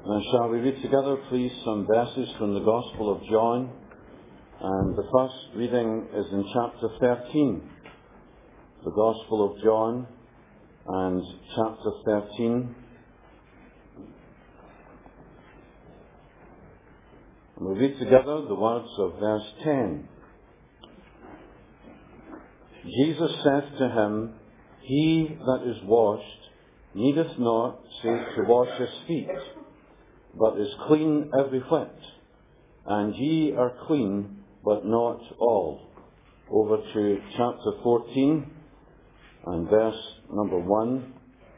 Shall we read together, please, some verses from the Gospel of John? And the first reading is in chapter 13. The Gospel of John and chapter 13. And we read together the words of verse 10. Jesus said to him, "He that is washed needeth not save to wash his feet, but is clean every whit. And ye are clean, but not all." Over to chapter 14 and verse number 1.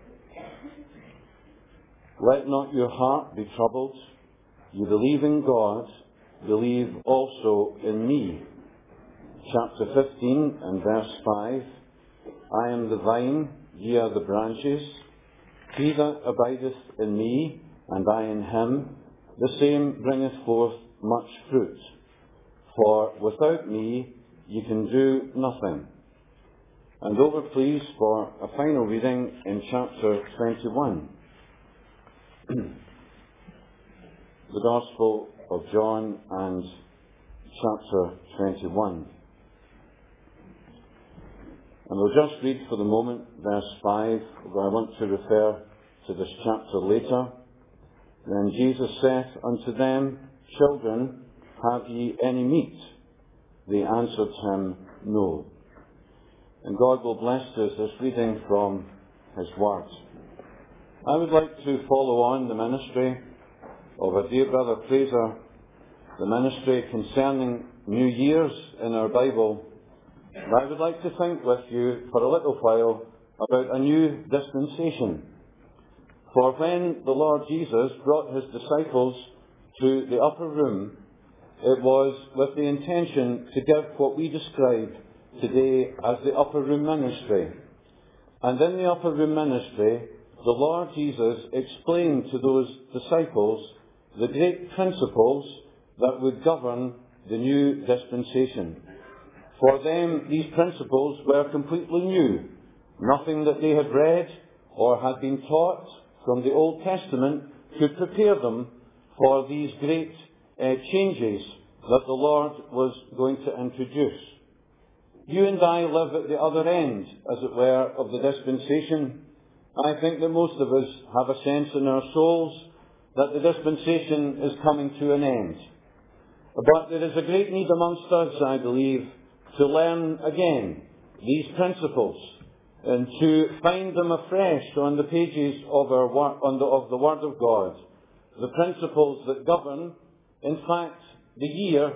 "Let not your heart be troubled. You believe in God, believe also in me." Chapter 15 and verse 5. "I am the vine, ye are the branches. He that abideth in me, and I in him, the same bringeth forth much fruit. For without me ye can do nothing." And over, please, for a final reading in chapter 21. The Gospel of John and chapter 21. And we'll just read for the moment verse 5, where I want to refer to this chapter later. "Then Jesus saith unto them, Children, have ye any meat? They answered him, No." And God will bless us this reading from His Word. I would like to follow on the ministry of our dear brother Fraser, the ministry concerning New Year's in our Bible. And I would like to think with you for a little while about a new dispensation. For when the Lord Jesus brought His disciples to the upper room, it was with the intention to give what we describe today as the upper room ministry. And in the upper room ministry, the Lord Jesus explained to those disciples the great principles that would govern the new dispensation. For them, these principles were completely new. Nothing that they had read or had been taught from the Old Testament could prepare them for these great changes that the Lord was going to introduce. You and I live at the other end, as it were, of the dispensation. I think that most of us have a sense in our souls that the dispensation is coming to an end. But there is a great need amongst us, I believe, to learn again these principles and to find them afresh on the pages of of the Word of God. The principles that govern, in fact, the year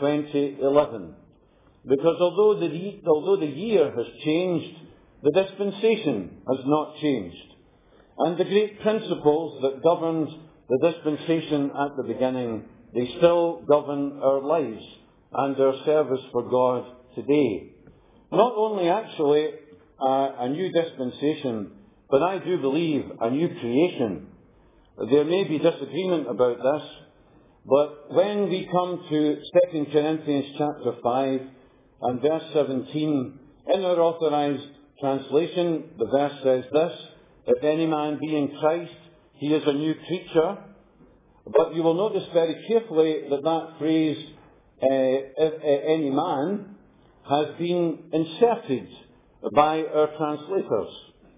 2011. Because although the year has changed, the dispensation has not changed. And the great principles that governed the dispensation at the beginning, they still govern our lives and our service for God today. Not only actually a new dispensation, but I do believe a new creation. There may be disagreement about this, but when we come to 2 Corinthians chapter 5 and verse 17, in our authorized translation, the verse says this: "If any man be in Christ, he is a new creature." But you will notice very carefully that that phrase, "if any man," has been inserted by our translators.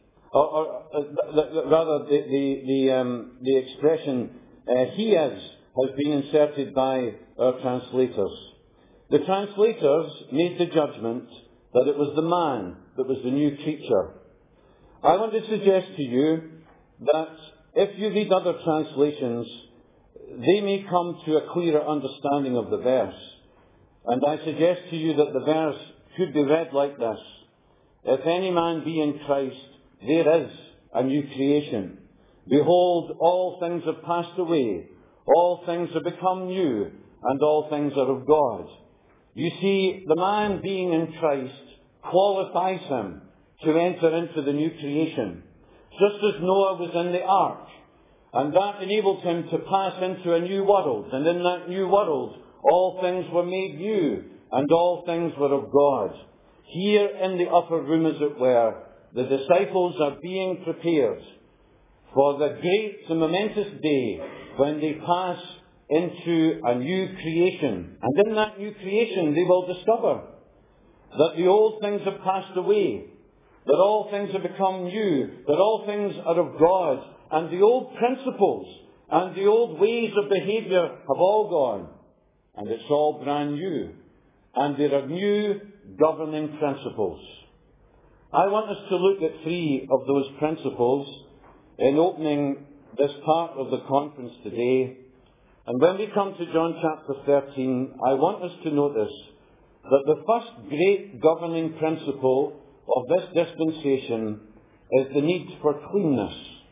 Rather, the expression "he is" has been inserted by our translators. The translators made the judgment that it was the man that was the new creature. I want to suggest to you that if you read other translations, they may come to a clearer understanding of the verse. And I suggest to you that the verse should be read like this: "If any man be in Christ, there is a new creation. Behold, all things have passed away. All things have become new, and all things are of God." You see, the man being in Christ qualifies him to enter into the new creation. Just as Noah was in the ark, and that enabled him to pass into a new world. And in that new world, all things were made new, and all things were of God. Here in the upper room, as it were, the disciples are being prepared for the great and momentous day when they pass into a new creation. And in that new creation they will discover that the old things have passed away, that all things have become new, that all things are of God, and the old principles and the old ways of behaviour have all gone, and it's all brand new. And there are new governing principles. I want us to look at 3 of those principles in opening this part of the conference today. And when we come to John chapter 13, I want us to notice that the first great governing principle of this dispensation is the need for cleanness.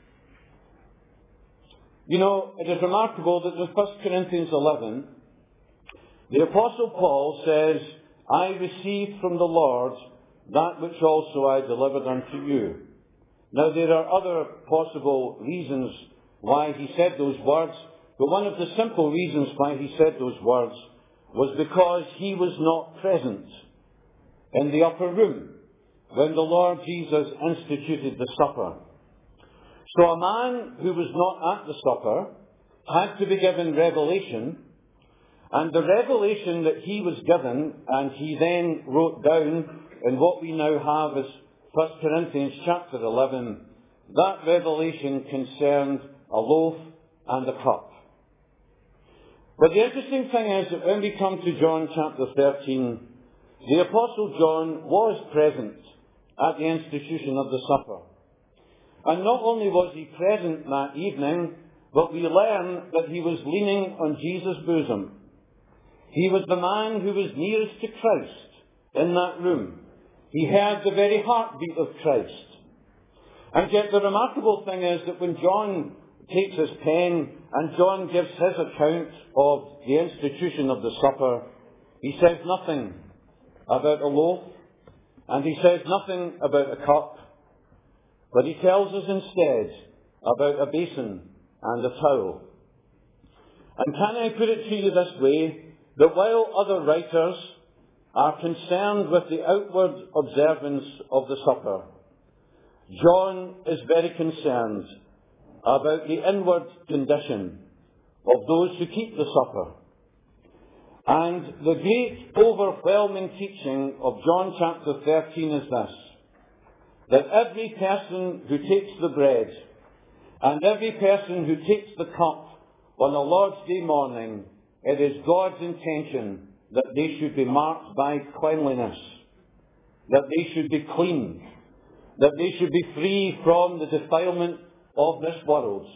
You know, it is remarkable that in 1 Corinthians 11, the Apostle Paul says, I received from the Lord that which also I delivered unto you. Now, there are other possible reasons why he said those words, but one of the simple reasons why he said those words was because he was not present in the upper room when the Lord Jesus instituted the supper. So a man who was not at the supper had to be given revelation, and the revelation that he was given, and he then wrote down in what we now have as 1 Corinthians chapter 11, that revelation concerned a loaf and a cup. But the interesting thing is that when we come to John chapter 13, the Apostle John was present at the institution of the supper. And not only was he present that evening, but we learn that he was leaning on Jesus' bosom. He was the man who was nearest to Christ in that room. He heard the very heartbeat of Christ. And yet the remarkable thing is that when John takes his pen and John gives his account of the institution of the supper, he says nothing about a loaf, and he says nothing about a cup, but he tells us instead about a basin and a towel. And can I put it to you this way, that while other writers are concerned with the outward observance of the supper, John is very concerned about the inward condition of those who keep the supper. And the great overwhelming teaching of John chapter 13 is this, that every person who takes the bread and every person who takes the cup on a Lord's Day morning, it is God's intention that they should be marked by cleanliness, that they should be clean, that they should be free from the defilement of this world.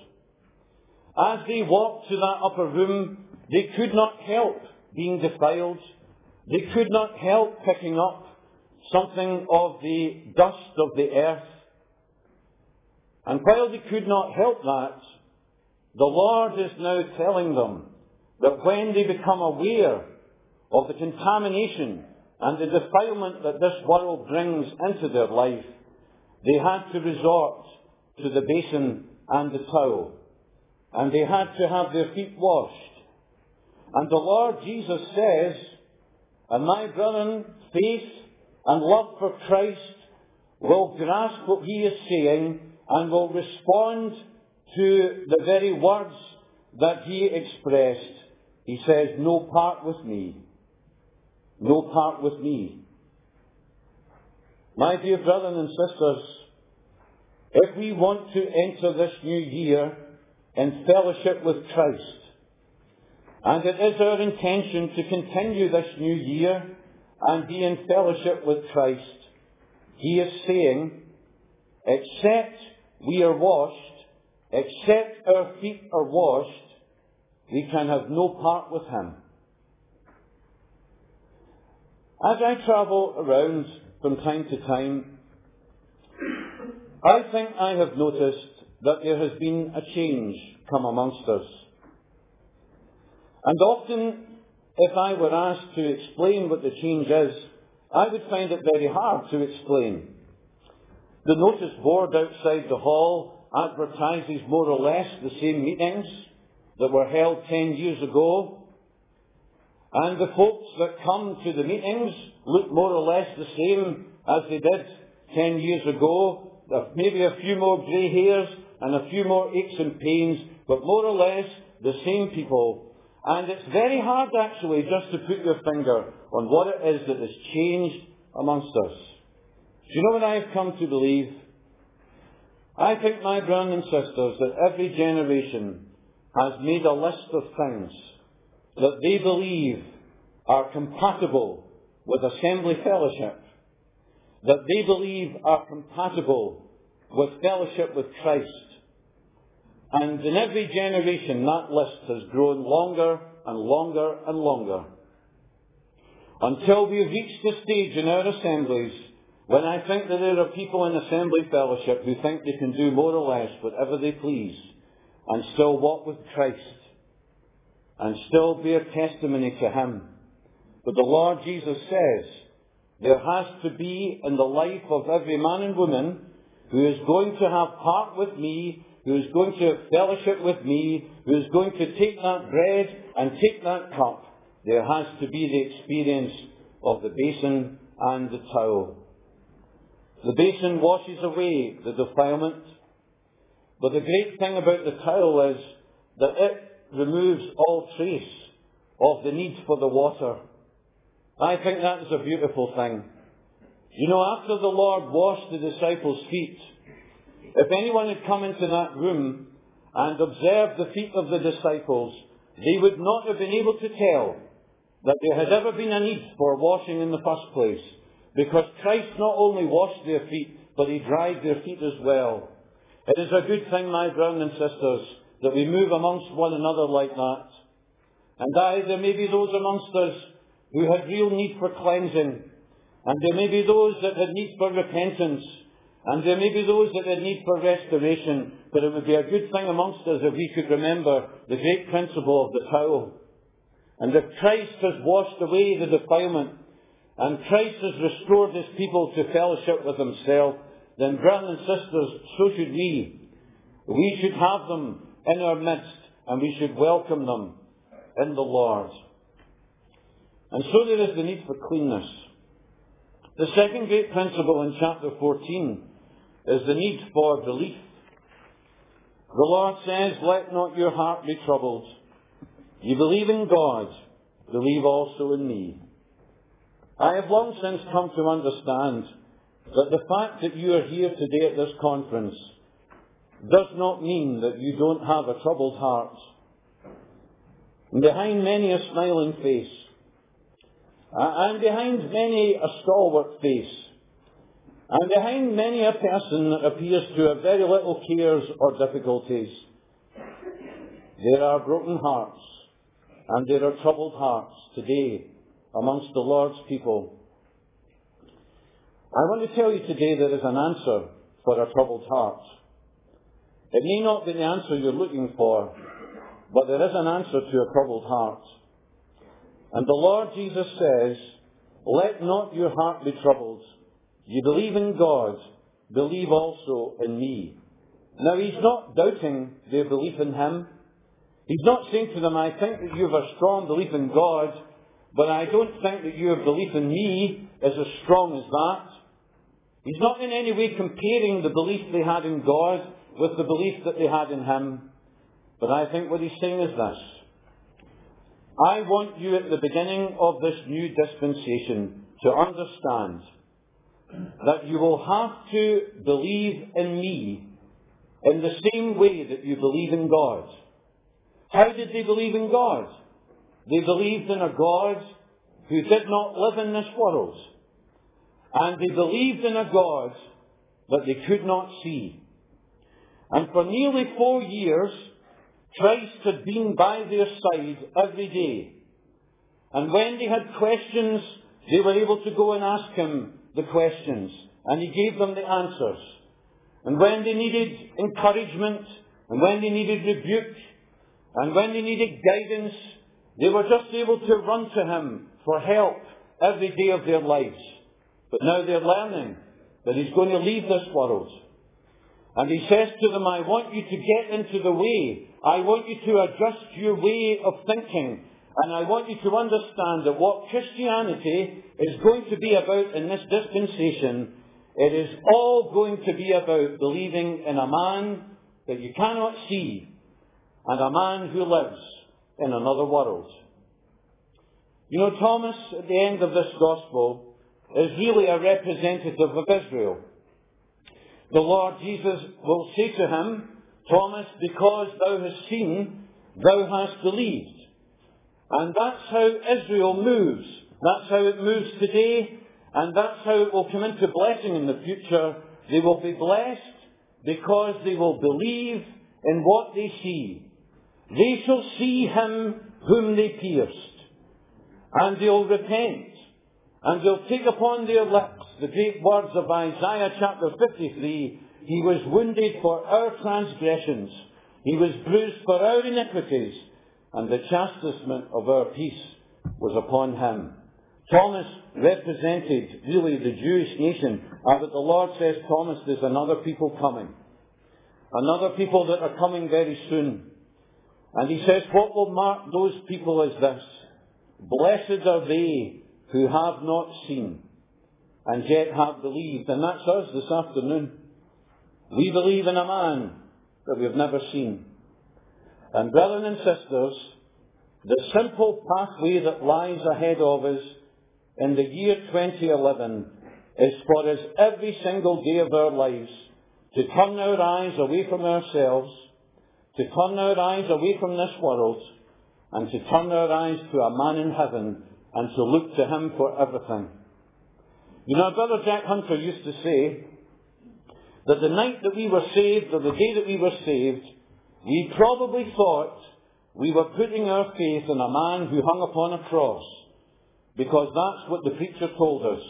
As they walked to that upper room, they could not help being defiled. They could not help picking up something of the dust of the earth. And while they could not help that, the Lord is now telling them that when they become aware of the contamination and the defilement that this world brings into their life, they had to resort to the basin and the towel. And they had to have their feet washed. And the Lord Jesus says, and my brethren, faith and love for Christ will grasp what he is saying and will respond to the very words that he expressed. He says, no part with me. No part with me. My dear brothers and sisters, if we want to enter this new year in fellowship with Christ, and it is our intention to continue this new year and be in fellowship with Christ, he is saying, except we are washed, except our feet are washed, we can have no part with him. As I travel around from time to time, I think I have noticed that there has been a change come amongst us. And often, if I were asked to explain what the change is, I would find it very hard to explain. The notice board outside the hall advertises more or less the same meetings that were held 10 years ago. And the folks that come to the meetings look more or less the same as they did 10 years ago. There maybe a few more grey hairs and a few more aches and pains, but more or less the same people. And it's very hard, actually, just to put your finger on what it is that has changed amongst us. Do you know what I have come to believe? I think, my brothers and sisters, that every generation has made a list of things that they believe are compatible with assembly fellowship, that they believe are compatible with fellowship with Christ. And in every generation, that list has grown longer and longer and longer, until we reach the stage in our assemblies when I think that there are people in assembly fellowship who think they can do more or less whatever they please and still walk with Christ and still bear testimony to Him. But the Lord Jesus says there has to be in the life of every man and woman who is going to have part with me, who is going to have fellowship with me, who is going to take that bread and take that cup, there has to be the experience of the basin and the towel. The basin washes away the defilement, but the great thing about the towel is that it removes all trace of the need for the water. I think that is a beautiful thing. You know, after the Lord washed the disciples' feet, if anyone had come into that room and observed the feet of the disciples, they would not have been able to tell that there had ever been a need for washing in the first place, because Christ not only washed their feet, but He dried their feet as well. It is a good thing, my brothers and sisters, that we move amongst one another like that. And there may be those amongst us who had real need for cleansing, and there may be those that had need for repentance, and there may be those that had need for restoration, but it would be a good thing amongst us if we could remember the great principle of the towel. And if Christ has washed away the defilement, and Christ has restored His people to fellowship with Himself, then, brothers and sisters, so should we. We should have them in our midst, and we should welcome them in the Lord. And so there is the need for cleanness. The second great principle in chapter 14 is the need for belief. The Lord says, "Let not your heart be troubled. You believe in God, believe also in me." I have long since come to understand that the fact that you are here today at this conference does not mean that you don't have a troubled heart. And behind many a smiling face, and behind many a stalwart face, and behind many a person that appears to have very little cares or difficulties, there are broken hearts, and there are troubled hearts today amongst the Lord's people. I want to tell you today there is an answer for a troubled heart. It may not be the answer you're looking for, but there is an answer to a troubled heart. And the Lord Jesus says, "Let not your heart be troubled. You believe in God, believe also in me." Now, He's not doubting their belief in Him. He's not saying to them, "I think that you have a strong belief in God, but I don't think that your belief in me is as strong as that." He's not in any way comparing the belief they had in God with the belief that they had in Him. But I think what He's saying is this: I want you at the beginning of this new dispensation to understand that you will have to believe in me in the same way that you believe in God. How did they believe in God? They believed in a God who did not live in this world. And they believed in a God that they could not see. And for nearly 4 years, Christ had been by their side every day. And when they had questions, they were able to go and ask Him the questions. And He gave them the answers. And when they needed encouragement, and when they needed rebuke, and when they needed guidance, they were just able to run to Him for help every day of their lives. But now they're learning that He's going to leave this world. And He says to them, "I want you to get into the way. I want you to adjust your way of thinking. And I want you to understand that what Christianity is going to be about in this dispensation, it is all going to be about believing in a man that you cannot see, and a man who lives in another world. You know, Thomas, at the end of this gospel, is really a representative of Israel. The Lord Jesus will say to him, Thomas, because thou hast seen, thou hast believed. And that's how Israel moves. That's how it moves today, and that's how it will come into blessing in the future. They will be blessed because they will believe in what they see. They shall see him whom they pierced, and they'll repent, and they'll take upon their lips the great words of Isaiah chapter 53, He was wounded for our transgressions, He was bruised for our iniquities, and the chastisement of our peace was upon Him. Thomas represented really the Jewish nation, but the Lord says, Thomas, there's another people coming. Another people that are coming very soon. And He says, what will mark those people is this: blessed are they who have not seen and yet have believed. And that's us this afternoon. We believe in a man that we've never seen. And brethren and sisters, the simple pathway that lies ahead of us in the year 2011 is for us every single day of our lives to turn our eyes away from ourselves, to turn our eyes away from this world, and to turn our eyes to a man in heaven and to look to Him for everything. You know, Brother Jack Hunter used to say that the night that we were saved, or the day that we were saved, we probably thought we were putting our faith in a man who hung upon a cross, because that's what the preacher told us.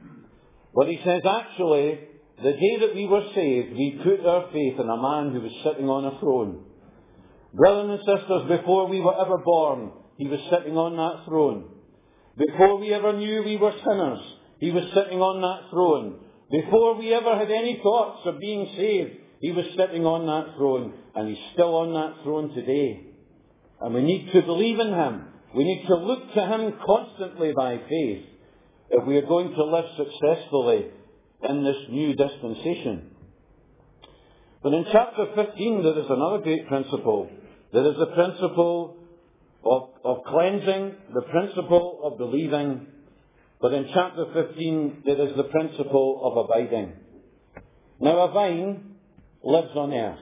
But he says, actually, the day that we were saved, we put our faith in a man who was sitting on a throne. Brothers and sisters, before we were ever born, He was sitting on that throne. Before we ever knew we were sinners, He was sitting on that throne. Before we ever had any thoughts of being saved, He was sitting on that throne. And He's still on that throne today. And we need to believe in Him. We need to look to Him constantly by faith if we are going to live successfully in this new dispensation. But in chapter 15 there is another great principle. There is the principle of cleansing, the principle of believing. But in chapter 15 there is the principle of abiding. Now a vine lives on earth.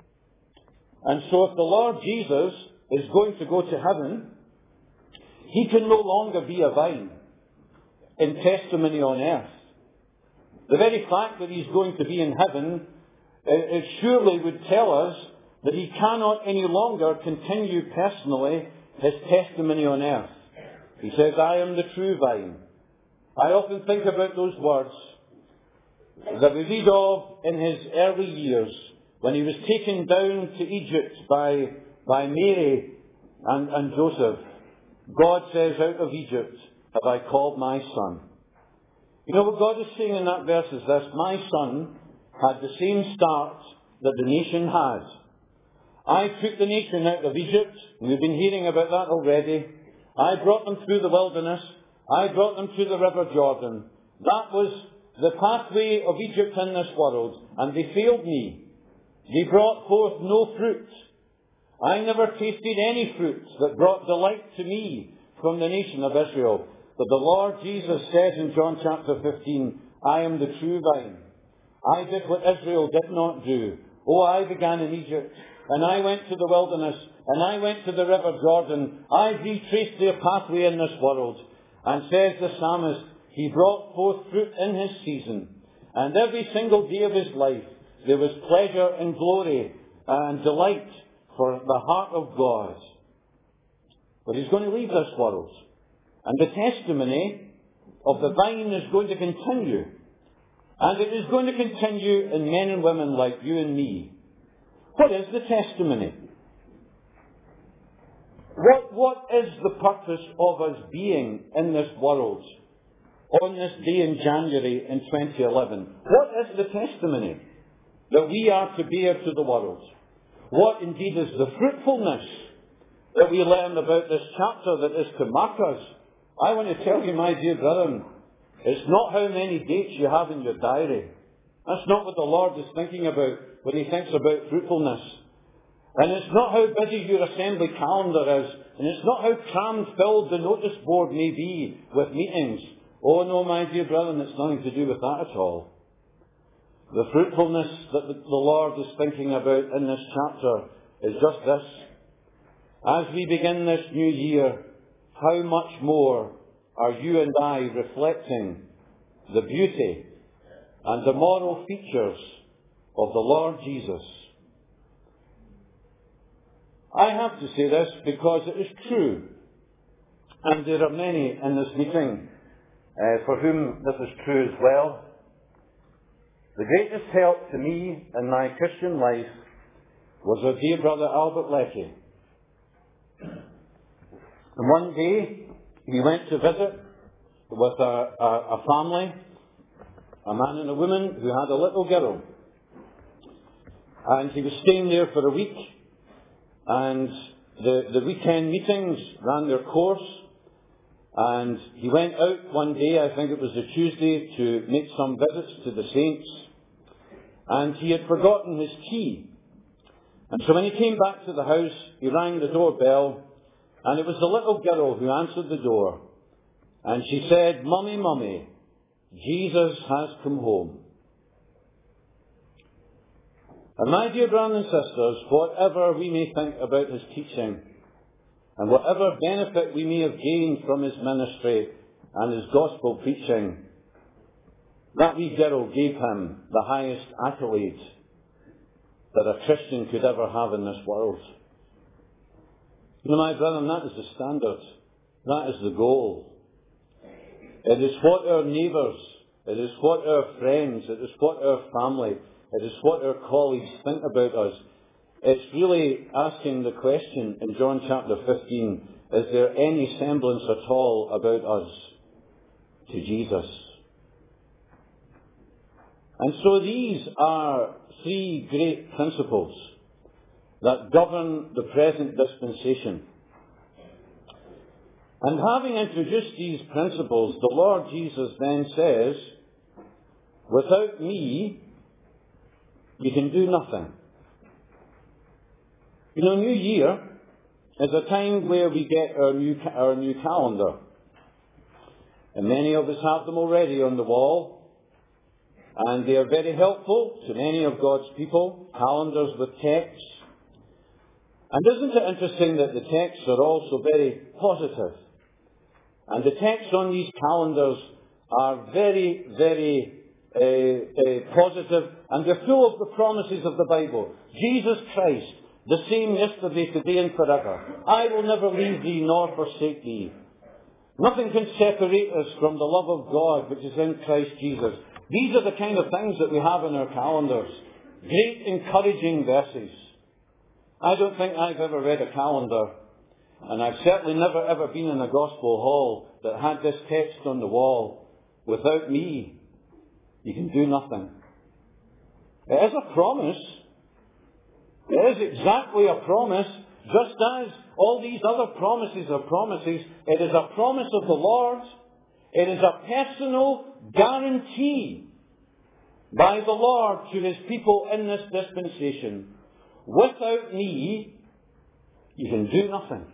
And so if the Lord Jesus is going to go to heaven, He can no longer be a vine in testimony on earth. The very fact that He's going to be in heaven, it surely would tell us that He cannot any longer continue personally His testimony on earth. He says, I am the true vine. I often think about those words that we read of in His early years when He was taken down to Egypt by Mary and Joseph. God says, out of Egypt have I called my son. You know what God is saying in that verse is this: my son had the same start that the nation had. I took the nation out of Egypt. We've been hearing about that already. I brought them through the wilderness. I brought them to the River Jordan. That was the pathway of Egypt in this world. And they failed me. They brought forth no fruit. I never tasted any fruit that brought delight to me from the nation of Israel. But the Lord Jesus says in John chapter 15, I am the true vine. I did what Israel did not do. Oh, I began in Egypt, and I went to the wilderness, and I went to the River Jordan. I retraced their pathway in this world. And says the psalmist, he brought forth fruit in his season. And every single day of his life, there was pleasure and glory and delight for the heart of God. But He's going to leave this world. And the testimony of the vine is going to continue. And it is going to continue in men and women like you and me. What is the testimony? What is the purpose of us being in this world on this day in January in 2011? What is the testimony that we are to bear to the world? What indeed is the fruitfulness that we learn about this chapter that is to mark us? I want to tell you, my dear brethren, it's not how many dates you have in your diary. That's not what the Lord is thinking about when He thinks about fruitfulness. And it's not how busy your assembly calendar is, and it's not how cram-filled the notice board may be with meetings. Oh no, my dear brethren, it's nothing to do with that at all. The fruitfulness that the Lord is thinking about in this chapter is just this. As we begin this new year, how much more are you and I reflecting the beauty and the moral features of the Lord Jesus? I have to say this because it is true, and there are many in this meeting for whom this is true as well. The greatest help to me in my Christian life was our dear brother Albert Leckie. And one day he went to visit with a family, a man and a woman who had a little girl. And he was staying there for a week. And the weekend meetings ran their course. And he went out one day, I think it was a Tuesday, to make some visits to the saints. And he had forgotten his key. And so when he came back to the house, he rang the doorbell. And it was the little girl who answered the door. And she said, "Mummy, Mummy, Jesus has come home." And my dear brothers and sisters, whatever we may think about his teaching, and whatever benefit we may have gained from his ministry and his gospel preaching, that wee girl gave him the highest accolade that a Christian could ever have in this world. You know, my brethren, that is the standard. That is the goal. It is what our neighbours, it is what our friends, it is what our family, it is what our colleagues think about us. It's really asking the question in John chapter 15, is there any semblance at all about us to Jesus? And so these are three great principles that govern the present dispensation. And having introduced these principles, the Lord Jesus then says, without me, you can do nothing. You know, New Year is a time where we get our new calendar. And many of us have them already on the wall. And they are very helpful to many of God's people, calendars with texts. And isn't it interesting that the texts are also very positive? And the texts on these calendars are very, very positive, and they're full of the promises of the Bible. Jesus Christ, the same yesterday, today, and forever. I will never leave thee nor forsake thee. Nothing can separate us from the love of God which is in Christ Jesus. These are the kind of things that we have in our calendars. Great encouraging verses. I don't think I've ever read a calendar, and I've certainly never ever been in a gospel hall that had this text on the wall. Without me, you can do nothing. It is a promise. It is exactly a promise, just as all these other promises are promises. It is a promise of the Lord. It is a personal guarantee by the Lord to his people in this dispensation. Without me, you can do nothing.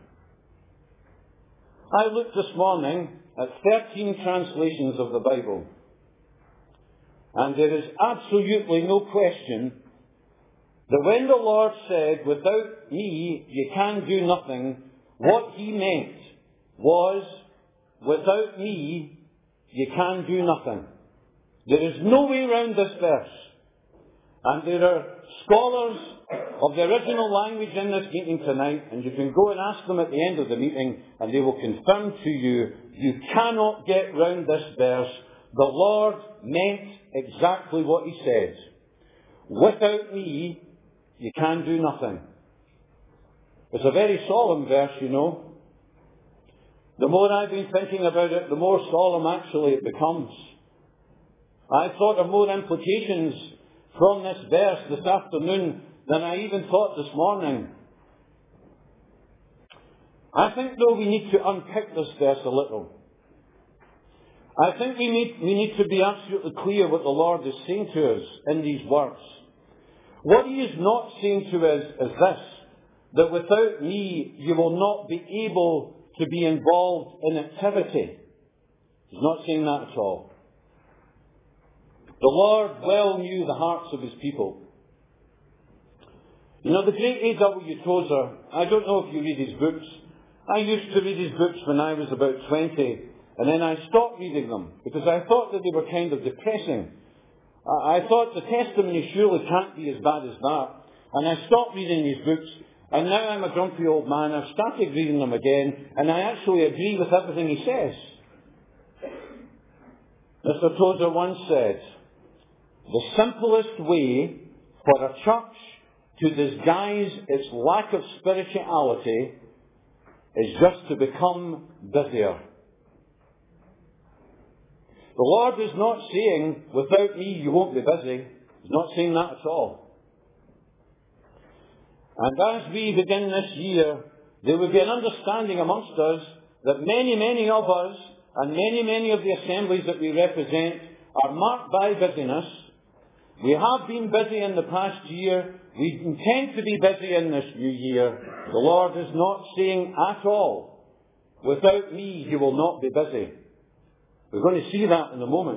I looked this morning at 13 translations of the Bible. And there is absolutely no question that when the Lord said, without me you can do nothing, what he meant was, without me you can do nothing. There is no way around this verse. And there are scholars of the original language in this meeting tonight, and you can go and ask them at the end of the meeting, and they will confirm to you, you cannot get round this verse. The Lord meant exactly what he said. Without me, you can do nothing. It's a very solemn verse, you know. The more I've been thinking about it, the more solemn actually it becomes. I thought of more implications from this verse this afternoon than I even thought this morning. I think, though, we need to unpick this verse a little. I think we need to be absolutely clear what the Lord is saying to us in these words. What he is not saying to us is this, that without me you will not be able to be involved in activity. He's not saying that at all. The Lord well knew the hearts of his people. You know, the great A.W. Tozer, I don't know if you read his books. I used to read his books when I was about 20, and then I stopped reading them because I thought that they were kind of depressing. I thought the testimony surely can't be as bad as that. And I stopped reading his books, and now I'm a grumpy old man. I've started reading them again, and I actually agree with everything he says. Mr. Tozer once said, "The simplest way for a church to disguise its lack of spirituality is just to become busier." The Lord is not saying, without me you won't be busy. He's not saying that at all. And as we begin this year, there will be an understanding amongst us that many of us and many of the assemblies that we represent are marked by busyness. We have been busy in the past year. We intend to be busy in this new year. The Lord is not saying at all, without me you will not be busy. We're going to see that in a moment.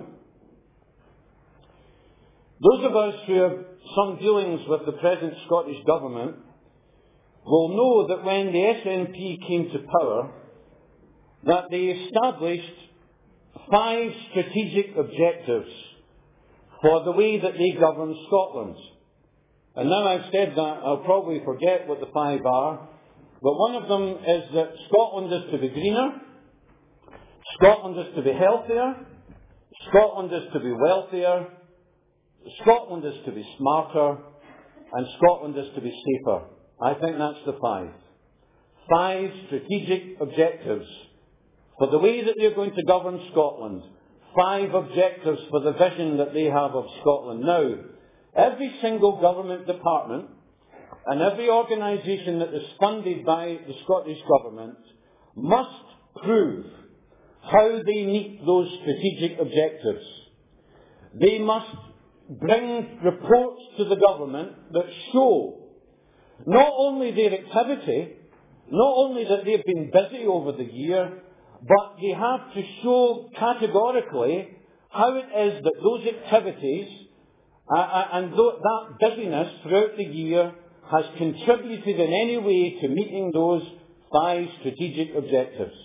Those of us who have some dealings with the present Scottish Government will know that when the SNP came to power, that they established 5 strategic objectives for the way that they govern Scotland. And now I've said that, I'll probably forget what the 5 are, but one of them is that Scotland is to be greener, Scotland is to be healthier, Scotland is to be wealthier, Scotland is to be smarter, and Scotland is to be safer. I think that's the 5. 5 strategic objectives for the way that they're going to govern Scotland. 5 objectives for the vision that they have of Scotland. Now, every single government department and every organisation that is funded by the Scottish Government must prove how they meet those strategic objectives. They must bring reports to the government that show not only their activity, not only that they've been busy over the year, but they have to show categorically how it is that those activities and that busyness throughout the year has contributed in any way to meeting those 5 strategic objectives.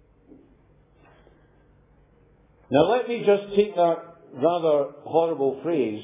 Now let me just take that rather horrible phrase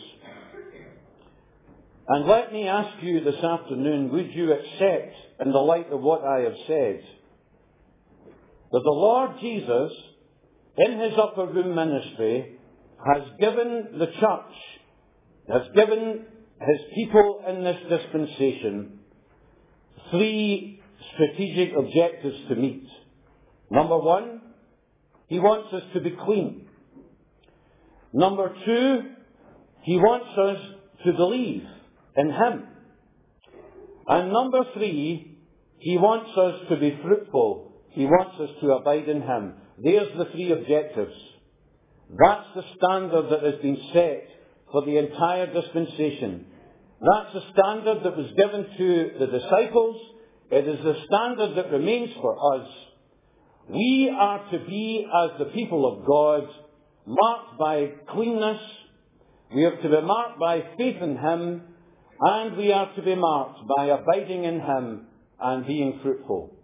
and let me ask you this afternoon, would you accept, in the light of what I have said, that the Lord Jesus, in his upper room ministry, has given the church, has given his people in this dispensation 3 strategic objectives to meet. Number 1, he wants us to be clean. Number 2, he wants us to believe in him. And number 3, he wants us to be fruitful. He wants us to abide in him. There's the 3 objectives. That's the standard that has been set for the entire dispensation. That's the standard that was given to the disciples. It is the standard that remains for us. We are to be, as the people of God, marked by cleanness. We are to be marked by faith in him. And we are to be marked by abiding in him and being fruitful.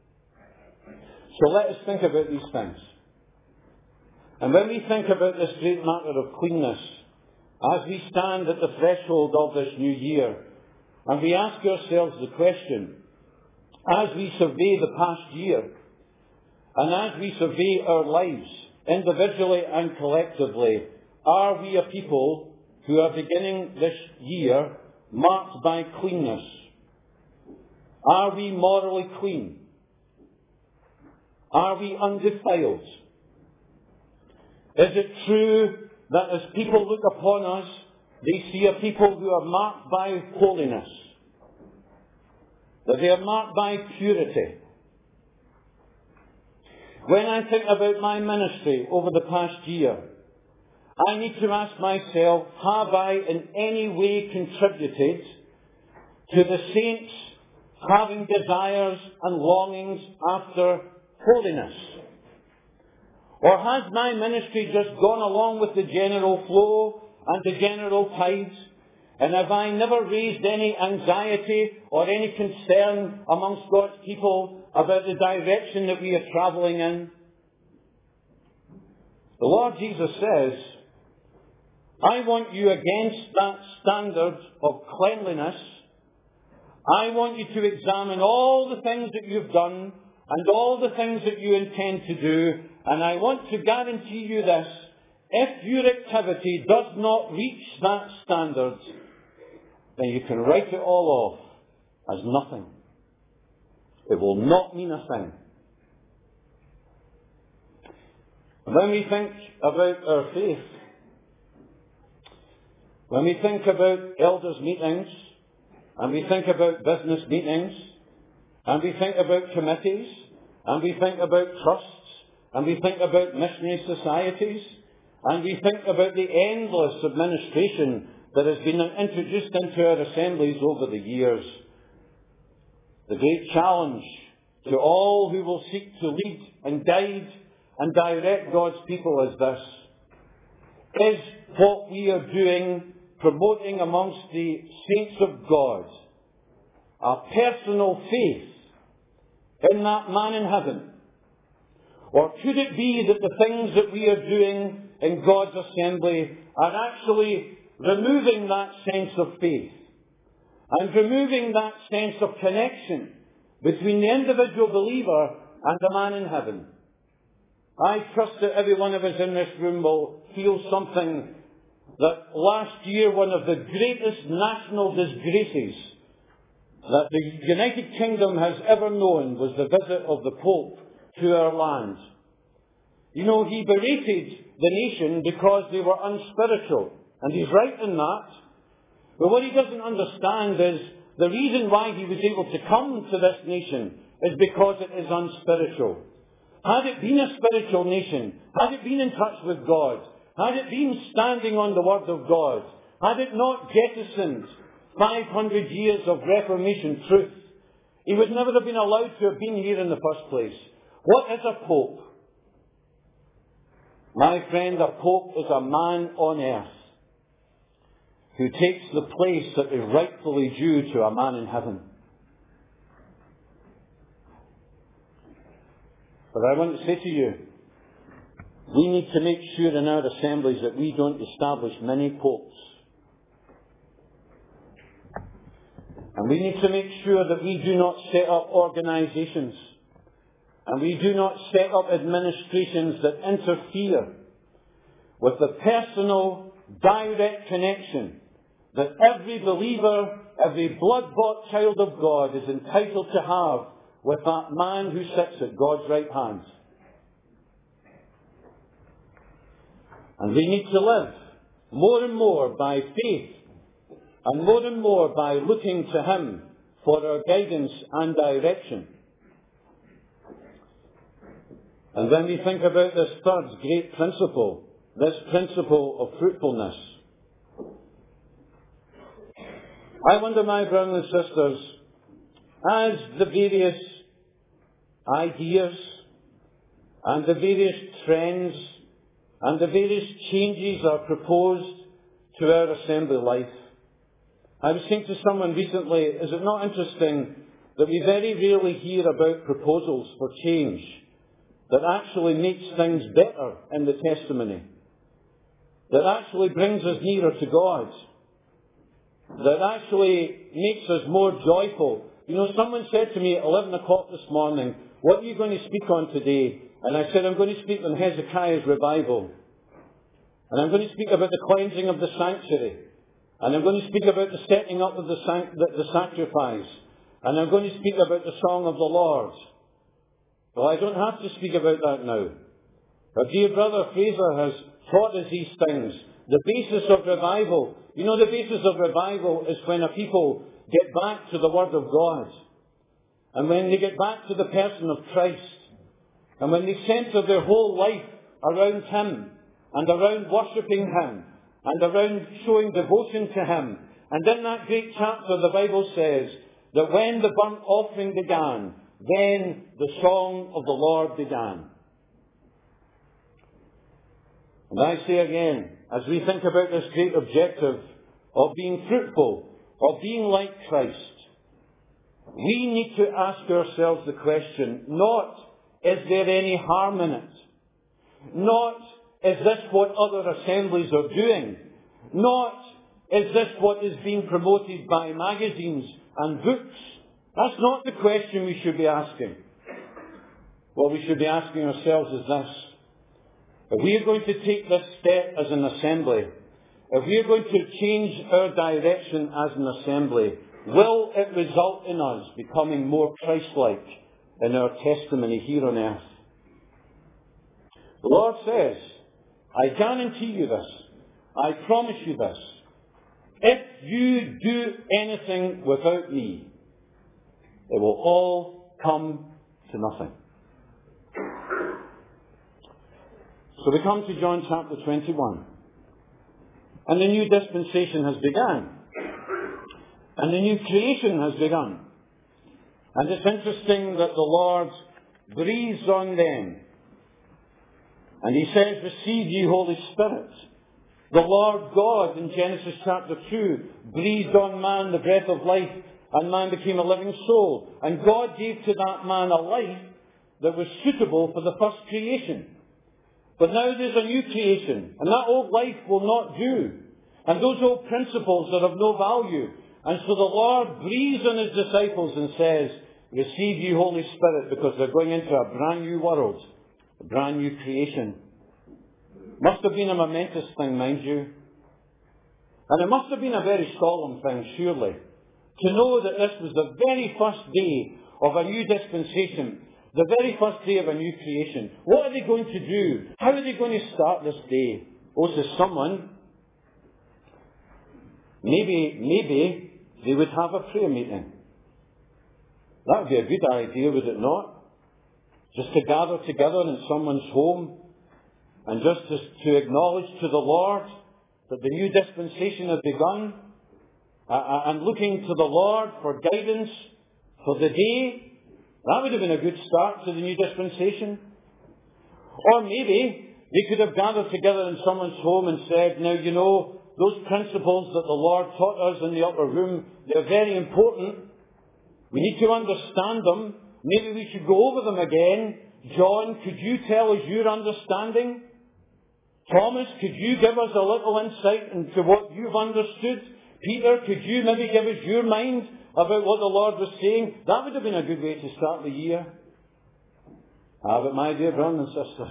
So let us think about these things. And when we think about this great matter of cleanness, as we stand at the threshold of this new year, and we ask ourselves the question, as we survey the past year, and as we survey our lives, individually and collectively, are we a people who are beginning this year marked by cleanness? Are we morally clean? Are we undefiled? Is it true that as people look upon us, they see a people who are marked by holiness? That they are marked by purity? When I think about my ministry over the past year, I need to ask myself, have I in any way contributed to the saints having desires and longings after holiness? Or has my ministry just gone along with the general flow and the general tides? And have I never raised any anxiety or any concern amongst God's people about the direction that we are travelling in? The Lord Jesus says, I want you against that standard of cleanliness. I want you to examine all the things that you've done and all the things that you intend to do. And I want to guarantee you this: if your activity does not reach that standard, then you can write it all off as nothing. It will not mean a thing. When we think about our faith, when we think about elders' meetings, and we think about business meetings, and we think about committees, and we think about trusts, and we think about missionary societies, and we think about the endless administration that has been introduced into our assemblies over the years, the great challenge to all who will seek to lead and guide and direct God's people is this: is what we are doing promoting amongst the saints of God a personal faith in that man in heaven? Or could it be that the things that we are doing in God's assembly are actually removing that sense of faith and removing that sense of connection between the individual believer and the man in heaven? I trust that every one of us in this room will feel something that last year one of the greatest national disgraces that the United Kingdom has ever known was the visit of the Pope to our land. You know, he berated the nation because they were unspiritual, and he's right in that. But what he doesn't understand is the reason why he was able to come to this nation is because it is unspiritual. Had it been a spiritual nation, had it been in touch with God, had it been standing on the Word of God, had it not jettisoned 500 years of Reformation truth, he would never have been allowed to have been here in the first place. What is a pope? My friend, a pope is a man on earth who takes the place that is rightfully due to a man in heaven. But I want to say to you, we need to make sure in our assemblies that we don't establish many popes. And we need to make sure that we do not set up organizations and we do not set up administrations that interfere with the personal, direct connection that every believer, every blood-bought child of God is entitled to have with that man who sits at God's right hand. And we need to live more and more by faith and more by looking to Him for our guidance and direction. And when we think about this third great principle, this principle of fruitfulness, I wonder, my brothers and sisters, as the various ideas and the various trends and the various changes are proposed to our assembly life, I was saying to someone recently, is it not interesting that we very rarely hear about proposals for change that actually makes things better in the testimony, that actually brings us nearer to God, that actually makes us more joyful? You know, someone said to me at 11 o'clock this morning, what are you going to speak on today? And I said, I'm going to speak on Hezekiah's revival. And I'm going to speak about the cleansing of the sanctuary. And I'm going to speak about the setting up of the sacrifice. And I'm going to speak about the song of the Lord. Well, I don't have to speak about that now. Our dear brother Fraser has taught us these things. The basis of revival. You know, the basis of revival is when a people get back to the Word of God. And when they get back to the person of Christ. And when they center their whole life around Him and around worshipping Him and around showing devotion to Him. And in that great chapter, the Bible says that when the burnt offering began, then the song of the Lord began. And I say again, as we think about this great objective of being fruitful, of being like Christ, we need to ask ourselves the question, not, is there any harm in it? Not, is this what other assemblies are doing? Not, is this what is being promoted by magazines and books? That's not the question we should be asking. What we should be asking ourselves is this. If we are going to take this step as an assembly, if we are going to change our direction as an assembly, will it result in us becoming more Christ-like in our testimony here on earth? The Lord says, I guarantee you this, I promise you this, if you do anything without me, it will all come to nothing. So we come to John chapter 21. And the new dispensation has begun. And the new creation has begun. And it's interesting that the Lord breathes on them. And He says, receive ye Holy Spirit. The Lord God in Genesis chapter 2 breathed on man the breath of life, and man became a living soul. And God gave to that man a life that was suitable for the first creation. But now there's a new creation, and that old life will not do. And those old principles are of no value. And so the Lord breathes on His disciples and says, receive ye Holy Spirit, because they're going into a brand new world, a brand new creation. Must have been a momentous thing, mind you. And it must have been a very solemn thing, surely, to know that this was the very first day of a new dispensation, the very first day of a new creation. What are they going to do? How are they going to start this day? Oh, says someone, maybe they would have a prayer meeting. That would be a good idea, would it not? Just to gather together in someone's home and just to acknowledge to the Lord that the new dispensation has begun, and looking to the Lord for guidance for the day. That would have been a good start to the new dispensation. Or maybe they could have gathered together in someone's home and said, now, you know, those principles that the Lord taught us in the upper room, they're very important. We need to understand them. Maybe we should go over them again. John, could you tell us your understanding? Thomas, could you give us a little insight into what you've understood? Peter, could you maybe give us your mind about what the Lord was saying? That would have been a good way to start the year. But my dear brothers and sisters,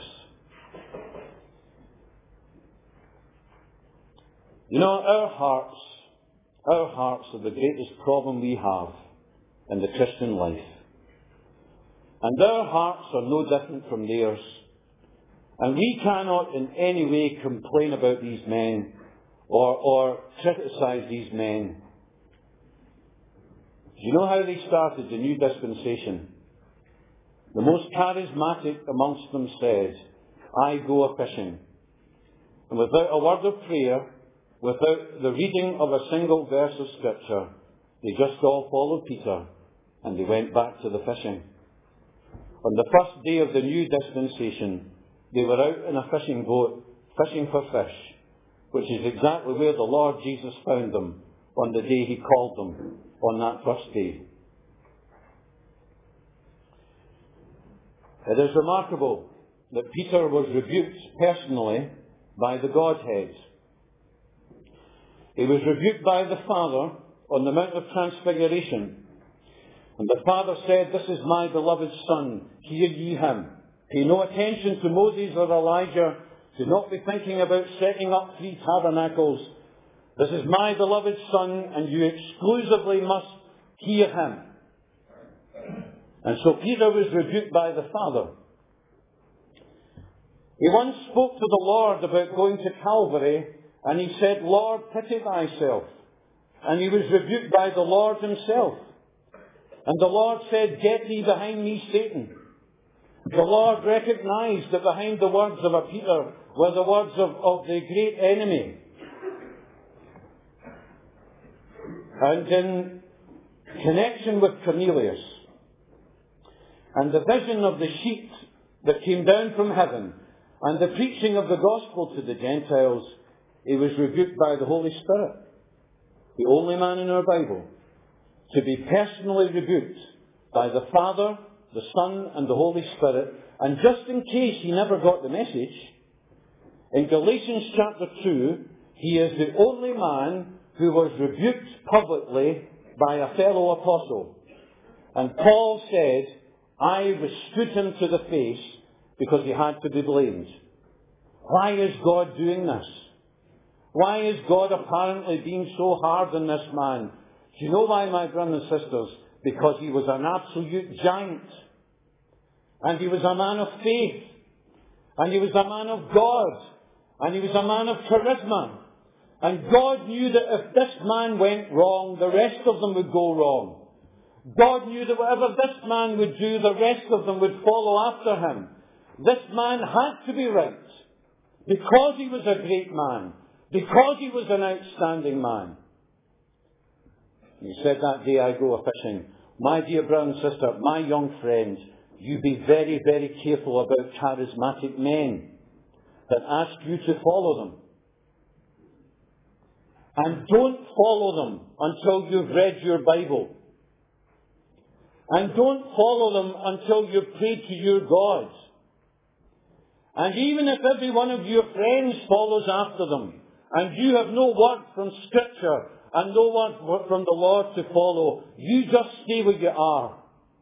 you know, our hearts are the greatest problem we have in the Christian life. And our hearts are no different from theirs. And we cannot in any way complain about these men or criticize these men. Do you know how they started the new dispensation? The most charismatic amongst them said, I go a-fishing. And without a word of prayer, without the reading of a single verse of Scripture, they just all followed Peter and they went back to the fishing. On the first day of the new dispensation, they were out in a fishing boat, fishing for fish, which is exactly where the Lord Jesus found them on the day He called them on that first day. It is remarkable that Peter was rebuked personally by the Godhead. He was rebuked by the Father on the Mount of Transfiguration. And the Father said, this is my beloved Son, hear ye him. Pay no attention to Moses or Elijah. Do not be thinking about setting up 3 tabernacles. This is my beloved Son, and you exclusively must hear him. And so Peter was rebuked by the Father. He once spoke to the Lord about going to Calvary, and he said, Lord, pity thyself. And he was rebuked by the Lord himself. And the Lord said, get thee behind me, Satan. The Lord recognized that behind the words of a Peter were the words of the great enemy. And in connection with Cornelius, and the vision of the sheet that came down from heaven, and the preaching of the gospel to the Gentiles, he was rebuked by the Holy Spirit. The only man in our Bible to be personally rebuked by the Father, the Son, and the Holy Spirit. And just in case he never got the message, in Galatians chapter 2, he is the only man who was rebuked publicly by a fellow apostle. And Paul said, I withstood him to the face because he had to be blamed. Why is God doing this? Why is God apparently being so hard on this man? Do you know why, my brothers and sisters? Because he was an absolute giant. And he was a man of faith. And he was a man of God. And he was a man of charisma. And God knew that if this man went wrong, the rest of them would go wrong. God knew that whatever this man would do, the rest of them would follow after him. This man had to be right. Because he was a great man. Because he was an outstanding man. He said that day I go a-fishing, my dear brother and sister, my young friend, you be very, very careful about charismatic men that ask you to follow them. And don't follow them until you've read your Bible. And don't follow them until you've prayed to your God. And even if every one of your friends follows after them, and you have no word from Scripture, and no word from the Lord to follow, you just stay where you are.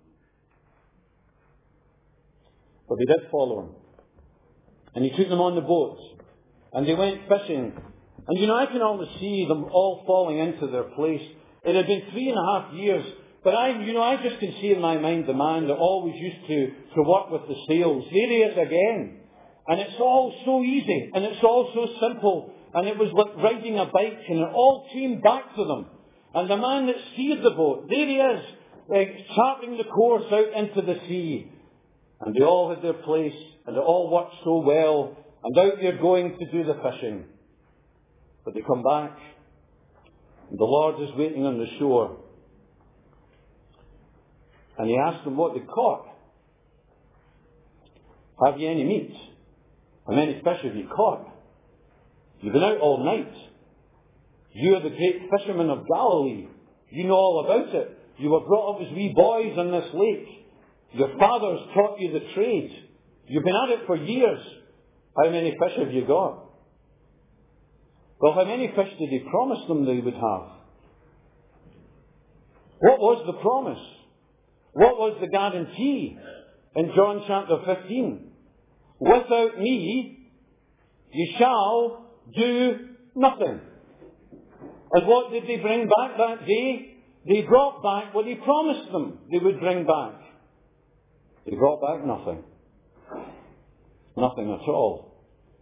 But they did follow him. And he took them on the boat. And they went fishing. And you know, I can almost see them all falling into their place. It had been 3.5 years. But I just can see in my mind the man that always used to work with the sails. There he is again. And it's all so easy. And it's all so simple. And it was like riding a bike. And it all came back to them. And the man that steered the boat, there he is, charting the course out into the sea. And they all had their place. And it all worked so well. And out they're going to do the fishing. But they come back. And the Lord is waiting on the shore. And he asked them what they caught. Have you any meat? How many fish have you caught? You've been out all night. You are the great fishermen of Galilee. You know all about it. You were brought up as wee boys on this lake. Your fathers taught you the trade. You've been at it for years. How many fish have you got? Well, how many fish did he promise them they would have? What was the promise? What was the guarantee in John chapter 15? Without me, you shall do nothing. And what did they bring back that day? They brought back what he promised them they would bring back. They brought back nothing. Nothing at all.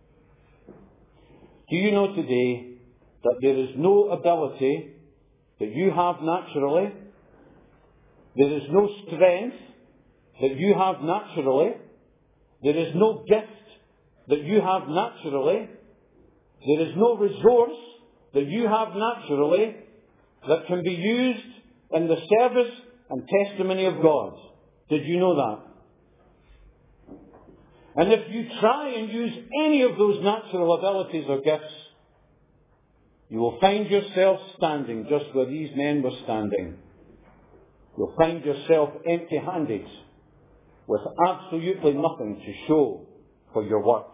Do you know today that there is no ability that you have naturally? There is no strength that you have naturally. There is no gift that you have naturally. There is no resource that you have naturally that can be used in the service and testimony of God. Did you know that? And if you try and use any of those natural abilities or gifts, you will find yourself standing just where these men were standing. You'll find yourself empty-handed with absolutely nothing to show for your work.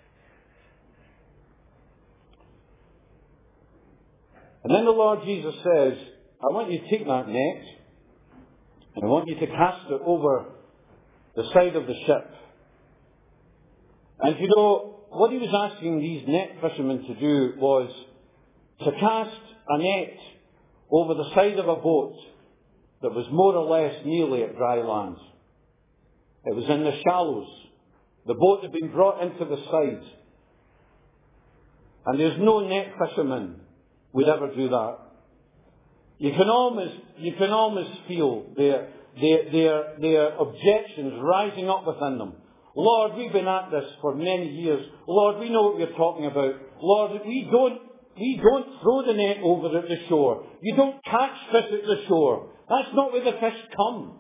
And then the Lord Jesus says, I want you to take that net and I want you to cast it over the side of the ship. And you know, what he was asking these net fishermen to do was to cast a net over the side of a boat that was more or less nearly at dry land. It was in the shallows. The boat had been brought into the side. And there's no net fisherman would ever do that. You can almost feel their objections rising up within them. Lord, we've been at this for many years. Lord, we know what you're talking about. Lord, we don't throw the net over at the shore. You don't catch fish at the shore. That's not where the fish come.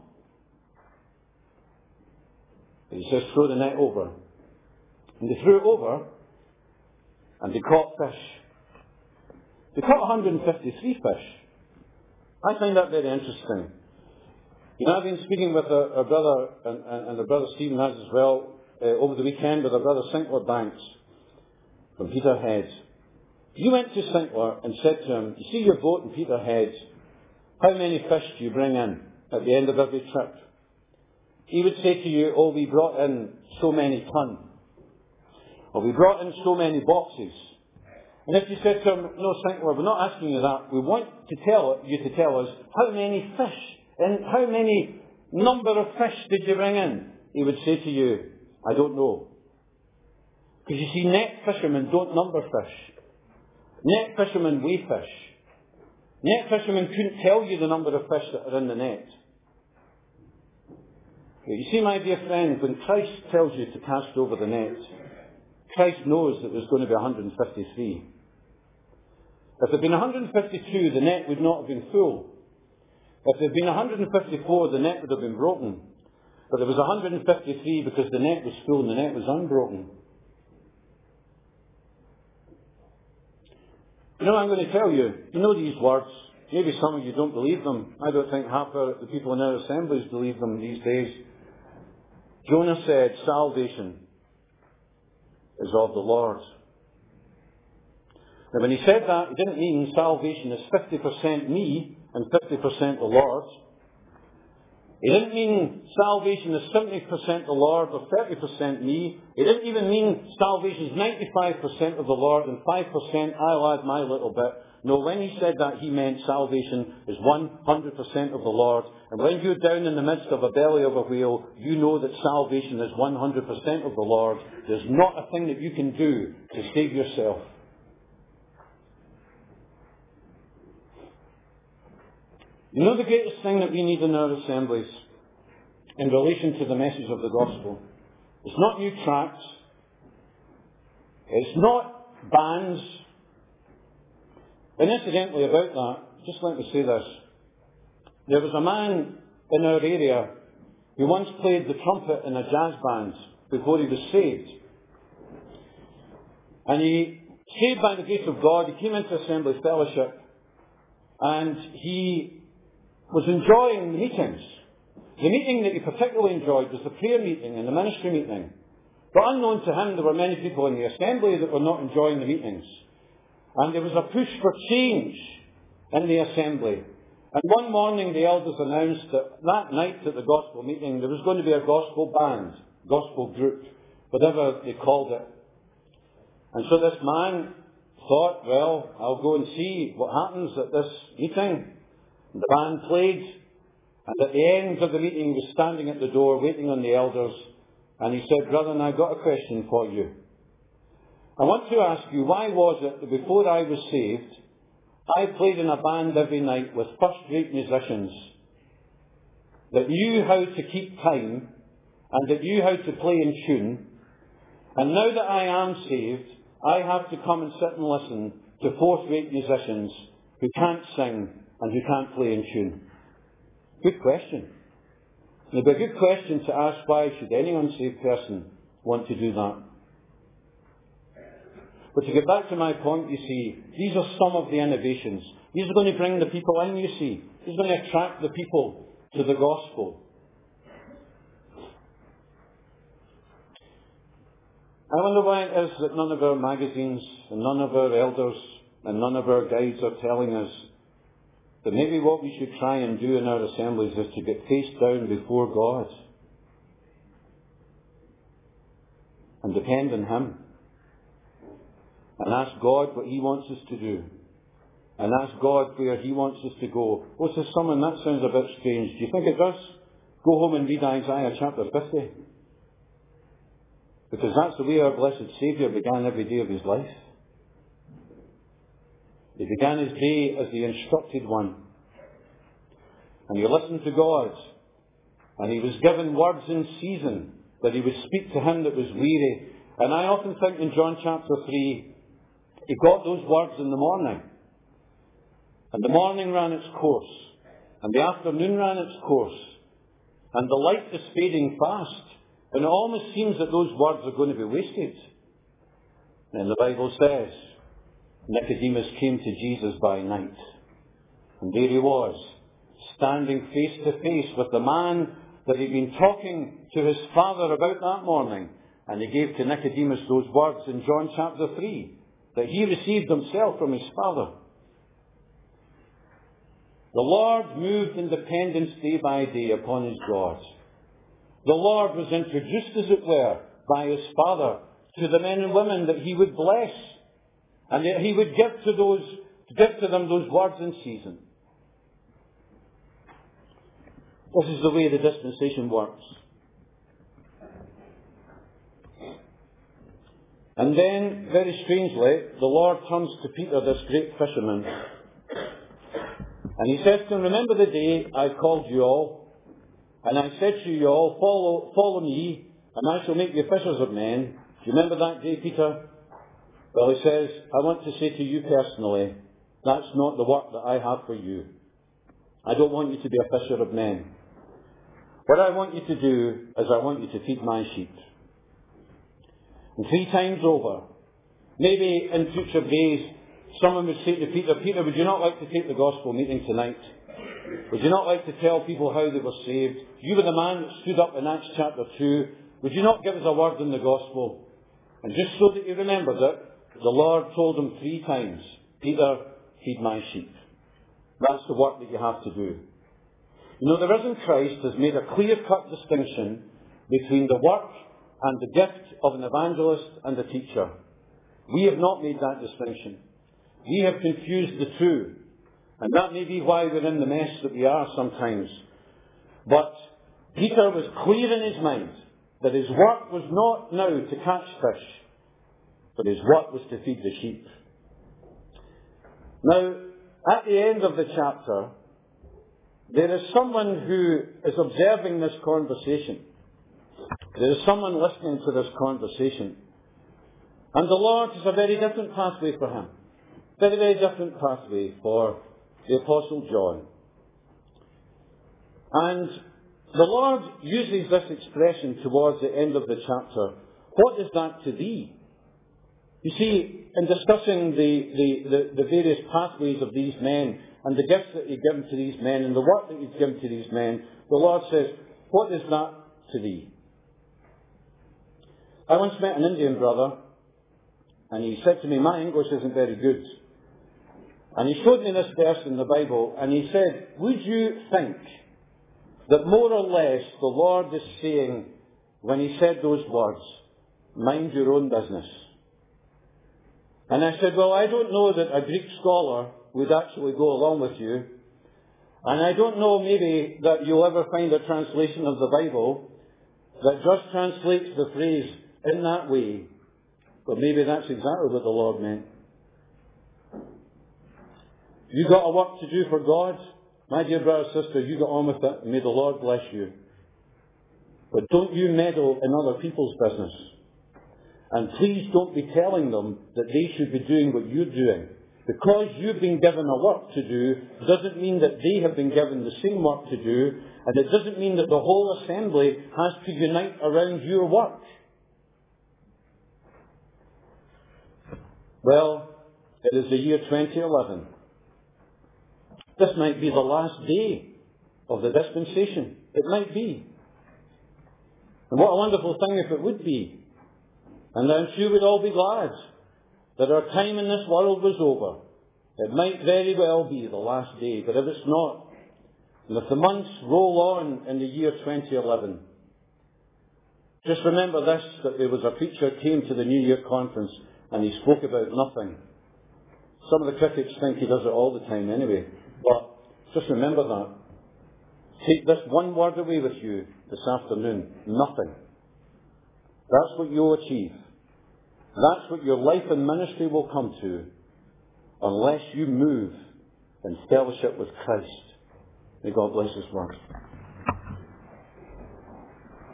But he says, throw the net over. And they threw it over, and they caught fish. They caught 153 fish. I find that very interesting. You know, I've been speaking with our brother, and our brother Stephen has as well, over the weekend with our brother Sinclair Banks from Peterhead. You went to Sinclair and said to him, you see your boat in Peterhead, how many fish do you bring in at the end of every trip? He would say to you, oh, we brought in so many tons. Or we brought in so many boxes. And if you said to him, no, Sinclair, we're not asking you that. We want you to tell us how many fish and how many number of fish did you bring in? He would say to you, I don't know. Because you see, net fishermen don't number fish. Net fishermen weigh fish. Net fishermen couldn't tell you the number of fish that are in the net. But you see, my dear friend, when Christ tells you to cast over the net, Christ knows that there's going to be 153. If there had been 152, the net would not have been full. If there had been 154, the net would have been broken. But there was 153 because the net was full and the net was unbroken. You know, I'm going to tell you, you know these words. Maybe some of you don't believe them. I don't think half the people in our assemblies believe them these days. Jonah said, salvation is of the Lord. Now, when he said that, he didn't mean salvation is 50% me and 50% the Lord. He didn't mean salvation is 70% the Lord or 30% me. He didn't even mean salvation is 95% of the Lord and 5% I'll add my little bit. No, when he said that, he meant salvation is 100% of the Lord. And when you're down in the midst of a belly of a whale, you know that salvation is 100% of the Lord. There's not a thing that you can do to save yourself. You know the greatest thing that we need in our assemblies in relation to the message of the gospel? It's not new tracts. It's not bands. And incidentally about that, just let me say this. There was a man in our area who once played the trumpet in a jazz band before he was saved. And he, saved by the grace of God, he came into Assembly Fellowship and he was enjoying the meetings. The meeting that he particularly enjoyed was the prayer meeting and the ministry meeting. But unknown to him, there were many people in the assembly that were not enjoying the meetings. And there was a push for change in the assembly. And one morning the elders announced that that night at the gospel meeting there was going to be a gospel band, gospel group, whatever they called it. And so this man thought, well, I'll go and see what happens at this meeting. The band played, and at the end of the meeting he was standing at the door waiting on the elders, and he said, Brethren, I've got a question for you. I want to ask you, why was it that before I was saved, I played in a band every night with first-rate musicians that knew how to keep time and that knew how to play in tune, and now that I am saved, I have to come and sit and listen to fourth-rate musicians who can't sing and who can't play in tune? Good question. It would be a good question to ask, why should any unsaved person want to do that? But to get back to my point, you see, these are some of the innovations. These are going to bring the people in, you see. These are going to attract the people to the gospel. I wonder why it is that none of our magazines and none of our elders and none of our guides are telling us that maybe what we should try and do in our assemblies is to get face down before God and depend on Him and ask God what He wants us to do and ask God where He wants us to go. Oh, says someone, that sounds a bit strange. Do you think it does? Go home and read Isaiah chapter 50. Because that's the way our blessed Saviour began every day of His life. He began His day as the instructed one. And He listened to God. And He was given words in season that He would speak to him that was weary. And I often think in John chapter 3, He got those words in the morning. And the morning ran its course. And the afternoon ran its course, and the light is fading fast, and it almost seems that those words are going to be wasted. And the Bible says, Nicodemus came to Jesus by night, and there he was, standing face to face with the man that he'd been talking to his father about that morning. And he gave to Nicodemus those words in John chapter 3, that he received himself from his father. The Lord moved in dependence day by day upon his God. The Lord was introduced, as it were, by his Father to the men and women that he would bless, and that he would give to them those words in season. This is the way the dispensation works. And then, very strangely, the Lord turns to Peter, this great fisherman, and he says to him, remember the day I called you all, and I said to you all, follow me, and I shall make you fishers of men. Do you remember that day, Peter? Well, he says, I want to say to you personally, that's not the work that I have for you. I don't want you to be a fisher of men. What I want you to do is I want you to feed my sheep. And 3 times over, maybe in future days, someone would say to Peter, Peter, would you not like to take the gospel meeting tonight? Would you not like to tell people how they were saved? You were the man that stood up in Acts chapter 2. Would you not give us a word in the gospel? And just so that you remembered it, the Lord told him 3 times, Peter, feed my sheep. That's the work that you have to do. You know, the risen Christ has made a clear-cut distinction between the work and the gift of an evangelist and a teacher. We have not made that distinction. We have confused the two. And that may be why we're in the mess that we are sometimes. But Peter was clear in his mind that his work was not now to catch fish, but his work was to feed the sheep. Now, at the end of the chapter, there is someone who is observing this conversation. There is someone listening to this conversation. And the Lord has a very different pathway for him. Very, very different pathway for the Apostle John. And the Lord uses this expression towards the end of the chapter. What is that to thee? You see, in discussing the various pathways of these men and the gifts that he'd given to these men and the work that he'd given to these men, the Lord says, what is that to thee? I once met an Indian brother, and he said to me, my English isn't very good. And he showed me this verse in the Bible, and he said, would you think that more or less the Lord is saying, when he said those words, mind your own business? And I said, well, I don't know that a Greek scholar would actually go along with you. And I don't know maybe that you'll ever find a translation of the Bible that just translates the phrase in that way. But maybe that's exactly what the Lord meant. You got a work to do for God? My dear brother, sister, you got on with it, and may the Lord bless you. But don't you meddle in other people's business. And please don't be telling them that they should be doing what you're doing. Because you've been given a work to do, doesn't mean that they have been given the same work to do, and it doesn't mean that the whole assembly has to unite around your work. Well, it is the year 2011. This might be the last day of the dispensation. It might be. And what a wonderful thing if it would be. And I'm sure we'd all be glad that our time in this world was over. It might very well be the last day, but if it's not, and if the months roll on in the year 2011, just remember this, that there was a preacher came to the New Year conference and he spoke about nothing. Some of the critics think he does it all the time anyway, but just remember that. Take this one word away with you this afternoon, nothing. That's what you'll achieve. That's what your life and ministry will come to unless you move in fellowship with Christ. May God bless His word.